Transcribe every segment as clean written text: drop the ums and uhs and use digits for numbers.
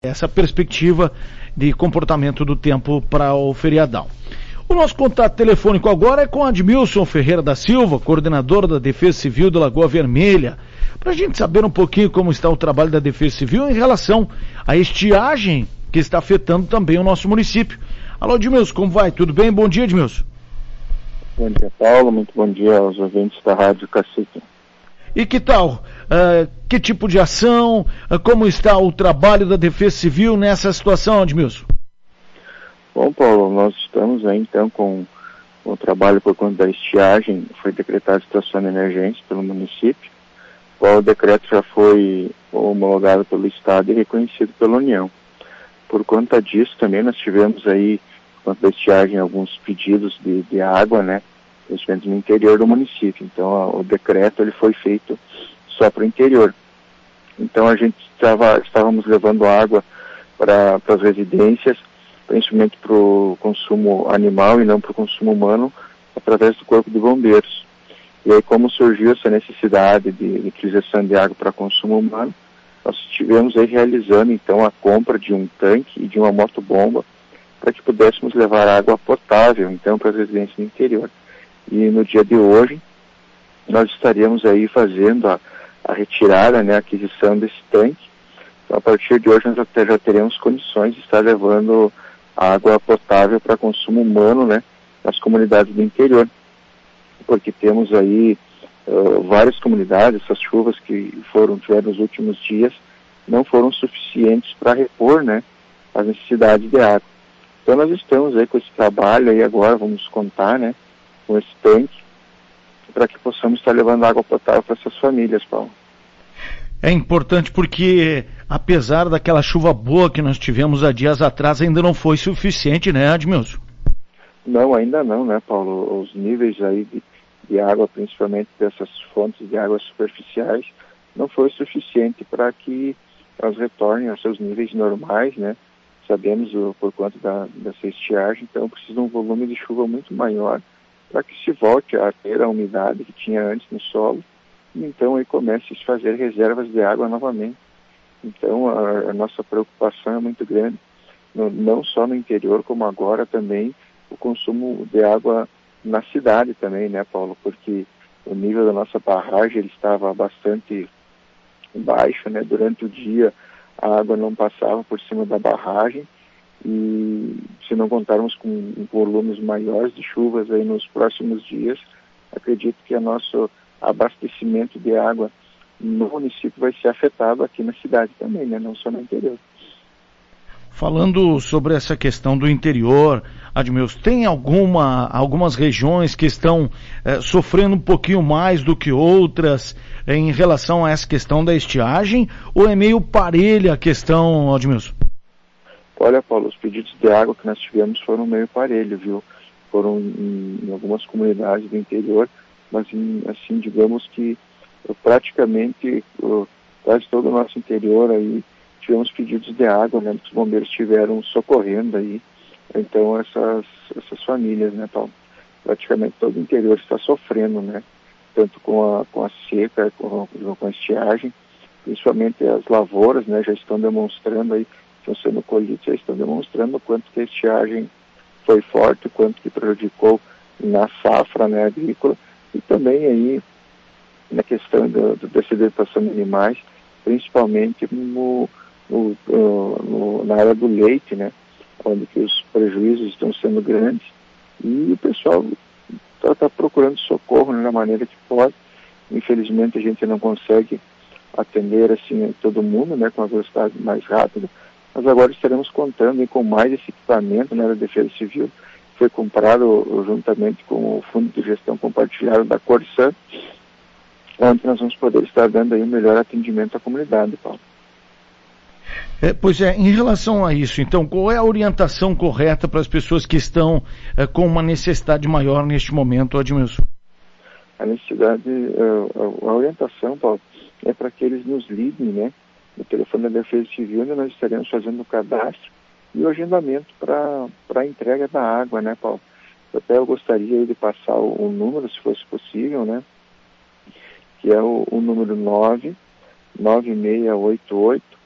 essa perspectiva de comportamento do tempo para o feriadão. O nosso contato telefônico agora é com Admilson Ferreira da Silva, coordenador da Defesa Civil da Lagoa Vermelha, para a gente saber um pouquinho como está o trabalho da Defesa Civil em relação à estiagem que está afetando também o nosso município. Alô, Admilson, como vai? Tudo bem? Bom dia, Admilson. Bom dia, Paulo. Muito bom dia aos ouvintes da Rádio Cacique. E que tal? Que tipo de ação? Como está o trabalho da Defesa Civil nessa situação, Admilson? Bom, Paulo, nós estamos aí então com o trabalho por conta da estiagem. Foi decretada situação de emergência pelo município. O decreto já foi homologado pelo Estado e reconhecido pela União. Por conta disso também nós tivemos aí, por conta da estiagem, alguns pedidos de água, né? Principalmente no interior do município. Então o decreto ele foi feito só para o interior. Então a gente estávamos levando água para as residências, principalmente para o consumo animal e não para o consumo humano, através do Corpo de Bombeiros. E aí, como surgiu essa necessidade de utilização de água para consumo humano, nós estivemos aí realizando então a compra de um tanque e de uma motobomba para que pudéssemos levar água potável então para as residências do interior. E no dia de hoje nós estaríamos aí fazendo a retirada, né, a aquisição desse tanque. Então, a partir de hoje nós já teremos condições de estar levando água potável para consumo humano, né, nas comunidades do interior, porque temos aí várias comunidades. Essas chuvas que tiveram nos últimos dias não foram suficientes para repor, né, as necessidades de água. Então nós estamos aí com esse trabalho aí agora, vamos contar, né, com esse tanque, para que possamos estar levando água potável para essas famílias, Paulo. É importante porque, apesar daquela chuva boa que nós tivemos há dias atrás, ainda não foi suficiente, né, Admilson? Não, ainda não, né, Paulo? Os níveis aí de água, principalmente dessas fontes de águas superficiais, não foi suficiente para que elas retornem aos seus níveis normais, né? Sabemos por conta dessa estiagem, então precisa de um volume de chuva muito maior para que se volte a ter a umidade que tinha antes no solo, e então aí comece a se fazer reservas de água novamente. Então a nossa preocupação é muito grande, não só no interior, como agora também o consumo de água na cidade também, né, Paulo? Porque o nível da nossa barragem ele estava bastante baixo, né? Durante o dia a água não passava por cima da barragem, e se não contarmos com volumes maiores de chuvas aí nos próximos dias, acredito que o nosso abastecimento de água no município vai ser afetado aqui na cidade também, né? Não só no interior. Falando sobre essa questão do interior, Admilson, tem algumas regiões que estão sofrendo um pouquinho mais do que outras em relação a essa questão da estiagem, ou é meio parelha a questão, Admilson? Olha, Paulo, os pedidos de água que nós tivemos foram meio parelho, viu? Foram em algumas comunidades do interior, mas assim, digamos que praticamente quase todo o nosso interior aí tivemos pedidos de água, né? Os bombeiros estiveram socorrendo aí, então essas famílias, né, Paulo? Praticamente todo o interior está sofrendo, né? Tanto com a seca, com a estiagem, principalmente as lavouras, né? Já estão demonstrando aí, estão sendo colhidas, já estão demonstrando o quanto que a estiagem foi forte, o quanto que prejudicou na safra, né, agrícola, e também aí na questão da sedentação de animais, principalmente na área do leite, né, onde que os prejuízos estão sendo grandes, e o pessoal está procurando socorro, né, da maneira que pode. Infelizmente a gente não consegue atender assim todo mundo, né, com a velocidade mais rápida, mas agora estaremos contando com mais esse equipamento, né, da Defesa Civil. Foi comprado juntamente com o Fundo de Gestão Compartilhada da Corsã, onde nós vamos poder estar dando aí um melhor atendimento à comunidade, Paulo. Pois é, em relação a isso, então, qual é a orientação correta para as pessoas que estão com uma necessidade maior neste momento, Admilson? A necessidade, a orientação, Paulo, é para que eles nos liguem, né, no telefone da Defesa Civil, onde nós estaremos fazendo o cadastro e o agendamento para a entrega da água, né, Paulo? Até eu gostaria de passar o número, se fosse possível, né, que é o número 99688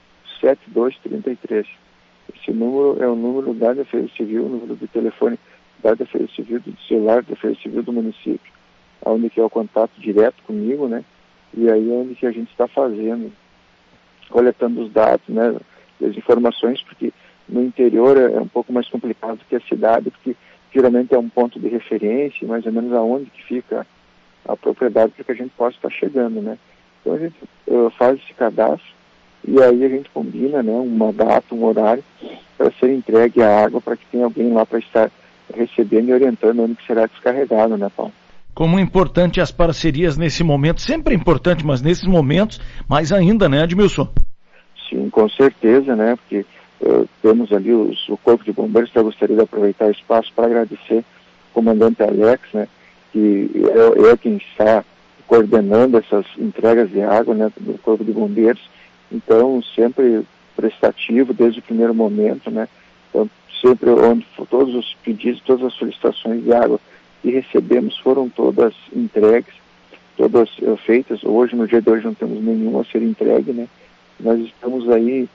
7233. Esse número é o número da Defesa Civil, o número do telefone da Defesa Civil, do celular da Defesa Civil do município, onde que é o contato direto comigo, né? E aí é onde que a gente está fazendo, coletando os dados, né? As informações, porque no interior é um pouco mais complicado que a cidade, porque geralmente é um ponto de referência, mais ou menos aonde que fica a propriedade para que a gente possa estar chegando, né? Então a gente faz esse cadastro e aí a gente combina, né, uma data, um horário para ser entregue a água, para que tenha alguém lá para estar recebendo e orientando onde que será descarregado, né, Paulo? Como é importante as parcerias nesse momento, sempre é importante, mas nesses momentos mais ainda, né, Admilson? Sim, com certeza, né, porque temos ali o Corpo de Bombeiros, que eu gostaria de aproveitar o espaço para agradecer o comandante Alex, né, que é quem está coordenando essas entregas de água, né, do Corpo de Bombeiros. Então, sempre prestativo desde o primeiro momento, né? Então, sempre onde todos os pedidos, todas as solicitações de água que recebemos foram todas entregues, todas feitas. Hoje, no dia de hoje, não temos nenhuma a ser entregue, né? Nós estamos aí,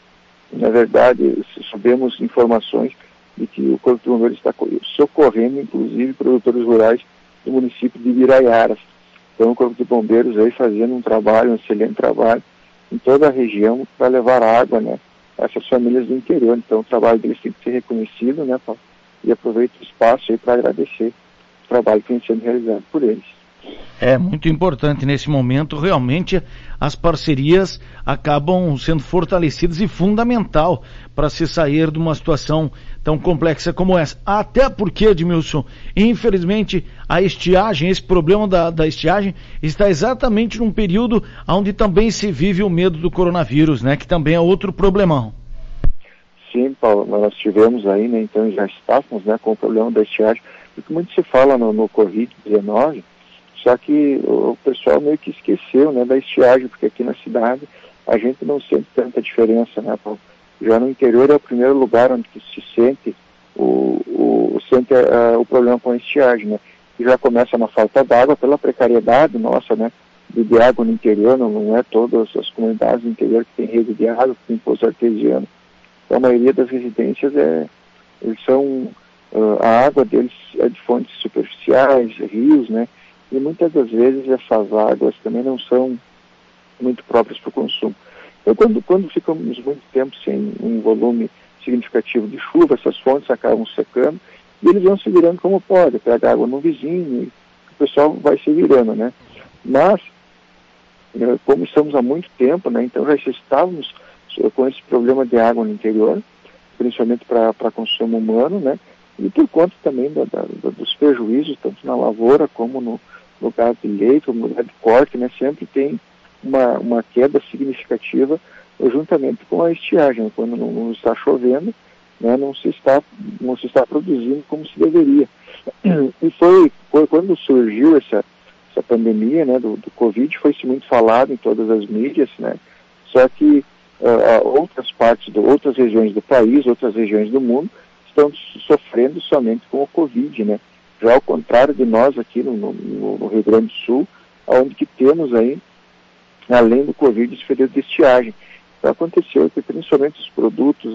na verdade, sabemos informações de que o Corpo de Bombeiros está socorrendo, inclusive, produtores rurais do município de Biraiaras. Então, o Corpo de Bombeiros aí fazendo um excelente trabalho em toda a região para levar água, né, a essas famílias do interior. Então o trabalho deles tem que ser reconhecido, né, Paulo? E aproveito o espaço aí para agradecer o trabalho que vem sendo realizado por eles. É muito importante nesse momento, realmente as parcerias acabam sendo fortalecidas e fundamental para se sair de uma situação tão complexa como essa. Até porque, Admilson, infelizmente a estiagem, esse problema da estiagem está exatamente num período onde também se vive o medo do coronavírus, né? Que também é outro problemão. Sim, Paulo, nós tivemos aí, né, então já estávamos, né, com o problema da estiagem, porque muito se fala no Covid-19, só que o pessoal meio que esqueceu, né, da estiagem, porque aqui na cidade a gente não sente tanta diferença, né, Paulo? Já no interior é o primeiro lugar onde se sente o problema com a estiagem, né? E já começa na falta d'água pela precariedade nossa, né, de água no interior, não é todas as comunidades do interior que tem rede de água, que tem poço artesiano. Então a maioria das residências a água deles é de fontes superficiais, rios, né? E muitas das vezes essas águas também não são muito próprias para o consumo. Então, quando ficamos muito tempo sem um volume significativo de chuva, essas fontes acabam secando e eles vão se virando como pode, pega água no vizinho e o pessoal vai se virando, né? Mas, como estamos há muito tempo, né, então já estávamos com esse problema de água no interior, principalmente para consumo humano, né? E por conta também dos prejuízos, tanto na lavoura como no gado de leite, como no gado de corte, né? Sempre tem uma queda significativa juntamente com a estiagem. Quando não está chovendo, né, não se está produzindo como se deveria. E foi quando surgiu essa pandemia, né, do Covid, foi-se muito falado em todas as mídias, né? Só que outras regiões do país, outras regiões do mundo, estão sofrendo somente com o Covid, né? Já ao contrário de nós aqui no Rio Grande do Sul, onde que temos aí, além do Covid, esse período de estiagem. Então aconteceu que principalmente os produtos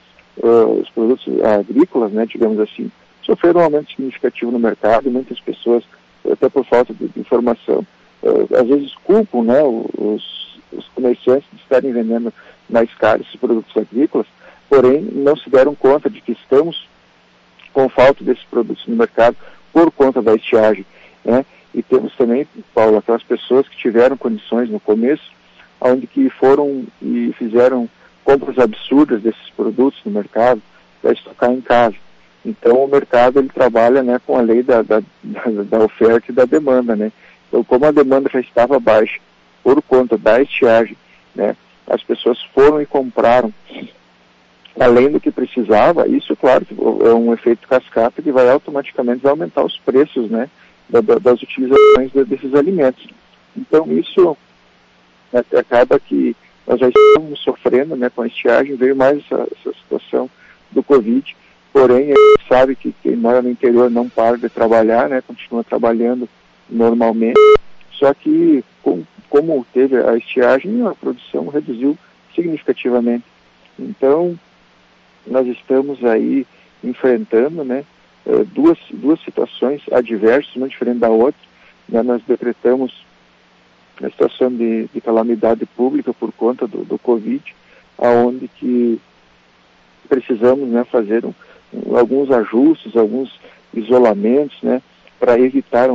agrícolas, né, digamos assim, sofreram um aumento significativo no mercado e muitas pessoas, até por falta de informação, às vezes culpam, né, os comerciantes de estarem vendendo mais caros esses produtos agrícolas, porém não se deram conta de que estamos com falta desses produtos no mercado por conta da estiagem, né? E temos também, Paulo, aquelas pessoas que tiveram condições no começo, onde que foram e fizeram compras absurdas desses produtos no mercado para estocar em casa. Então o mercado ele trabalha, né, com a lei da oferta e da demanda, né? Então como a demanda já estava baixa por conta da estiagem, né, as pessoas foram e compraram além do que precisava. Isso, claro, é um efeito cascata que vai automaticamente aumentar os preços, né, das utilizações desses alimentos. Então isso acaba que nós já estamos sofrendo, né, com a estiagem, veio mais essa situação do Covid, porém a gente sabe que quem mora no interior não para de trabalhar, né, continua trabalhando normalmente, só que como teve a estiagem, a produção reduziu significativamente. Então, nós estamos aí enfrentando, né, duas situações adversas, uma diferente da outra. Né, nós decretamos a situação de calamidade pública por conta do Covid, aonde que precisamos, né, fazer alguns ajustes, alguns isolamentos, né, para evitar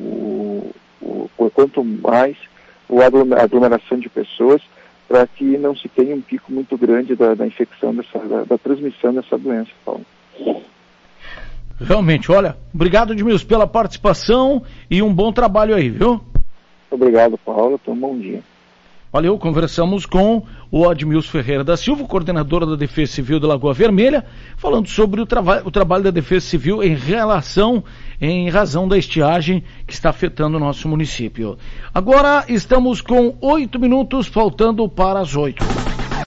quanto mais a aglomeração de pessoas, para que não se tenha um pico muito grande da infecção, da transmissão dessa doença, Paulo. Realmente, olha, obrigado, Edmilson, pela participação e um bom trabalho aí, viu? Obrigado, Paulo, um bom dia. Valeu, conversamos com o Admilson Ferreira da Silva, coordenador da Defesa Civil da Lagoa Vermelha, falando sobre o trabalho da Defesa Civil em razão da estiagem que está afetando o nosso município. Agora estamos com 8 minutos, faltando para as 8.